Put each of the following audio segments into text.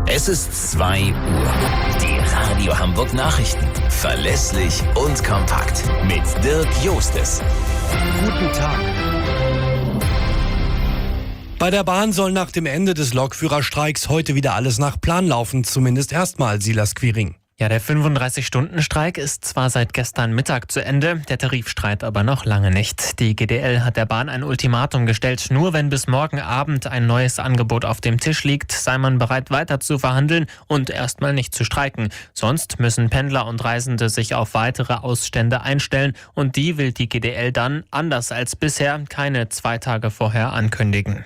Es ist 2 Uhr. Die Radio Hamburg Nachrichten. Verlässlich und kompakt. Mit Dirk Jostes. Guten Tag. Bei der Bahn soll nach dem Ende des Lokführerstreiks heute wieder alles nach Plan laufen, zumindest erstmal, Silas Quiring. Ja, der 35-Stunden-Streik ist zwar seit gestern Mittag zu Ende, der Tarifstreit aber noch lange nicht. Die GDL hat der Bahn ein Ultimatum gestellt. Nur wenn bis morgen Abend ein neues Angebot auf dem Tisch liegt, sei man bereit weiter zu verhandeln und erstmal nicht zu streiken. Sonst müssen Pendler und Reisende sich auf weitere Ausstände einstellen und die will die GDL dann, anders als bisher, keine 2 Tage vorher ankündigen.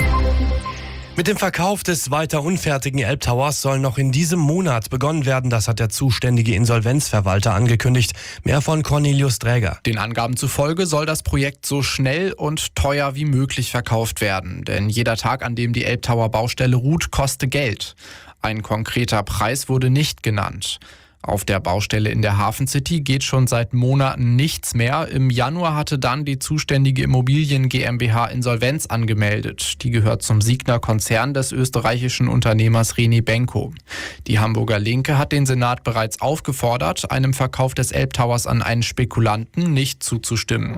Mit dem Verkauf des weiter unfertigen Elbtowers soll noch in diesem Monat begonnen werden. Das hat der zuständige Insolvenzverwalter angekündigt. Mehr von Cornelius Dräger. Den Angaben zufolge soll das Projekt so schnell und teuer wie möglich verkauft werden. Denn jeder Tag, an dem die Elbtower-Baustelle ruht, kostet Geld. Ein konkreter Preis wurde nicht genannt. Auf der Baustelle in der Hafen City geht schon seit Monaten nichts mehr. Im Januar hatte dann die zuständige Immobilien GmbH Insolvenz angemeldet. Die gehört zum Signa-Konzern des österreichischen Unternehmers René Benko. Die Hamburger Linke hat den Senat bereits aufgefordert, einem Verkauf des Elbtowers an einen Spekulanten nicht zuzustimmen.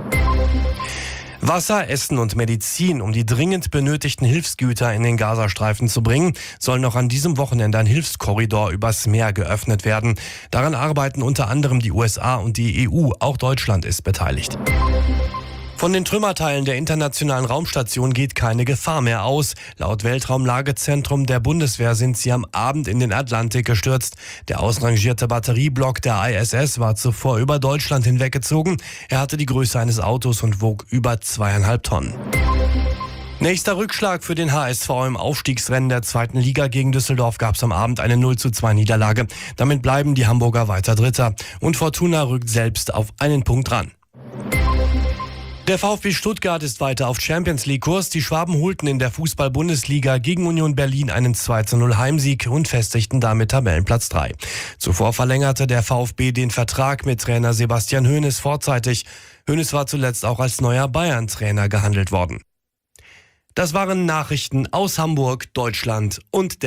Wasser, Essen und Medizin, um die dringend benötigten Hilfsgüter in den Gazastreifen zu bringen, soll noch an diesem Wochenende ein Hilfskorridor übers Meer geöffnet werden. Daran arbeiten unter anderem die USA und die EU. Auch Deutschland ist beteiligt. Von den Trümmerteilen der internationalen Raumstation geht keine Gefahr mehr aus. Laut Weltraumlagezentrum der Bundeswehr sind sie am Abend in den Atlantik gestürzt. Der ausrangierte Batterieblock der ISS war zuvor über Deutschland hinweggezogen. Er hatte die Größe eines Autos und wog über 2,5 Tonnen. Nächster Rückschlag für den HSV im Aufstiegsrennen der 2. Liga gegen Düsseldorf gab es am Abend eine 0:2 Niederlage. Damit bleiben die Hamburger weiter Dritter. Und Fortuna rückt selbst auf einen Punkt ran. Der VfB Stuttgart ist weiter auf Champions-League-Kurs. Die Schwaben holten in der Fußball-Bundesliga gegen Union Berlin einen 2:0 Heimsieg und festigten damit Tabellenplatz 3. Zuvor verlängerte der VfB den Vertrag mit Trainer Sebastian Hoeneß vorzeitig. Hoeneß war zuletzt auch als neuer Bayern-Trainer gehandelt worden. Das waren Nachrichten aus Hamburg, Deutschland und der